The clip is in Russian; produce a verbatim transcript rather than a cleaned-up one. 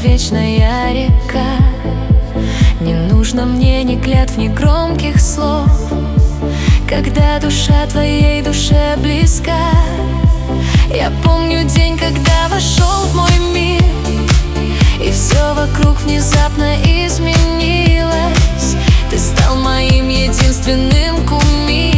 вечная река. Не нужно мне ни клятв, ни громких слов, когда душа твоей душе близка. Я помню день, когда вошел в мой мир, и все вокруг внезапно изменилось. Ты стал моим единственным кумиром.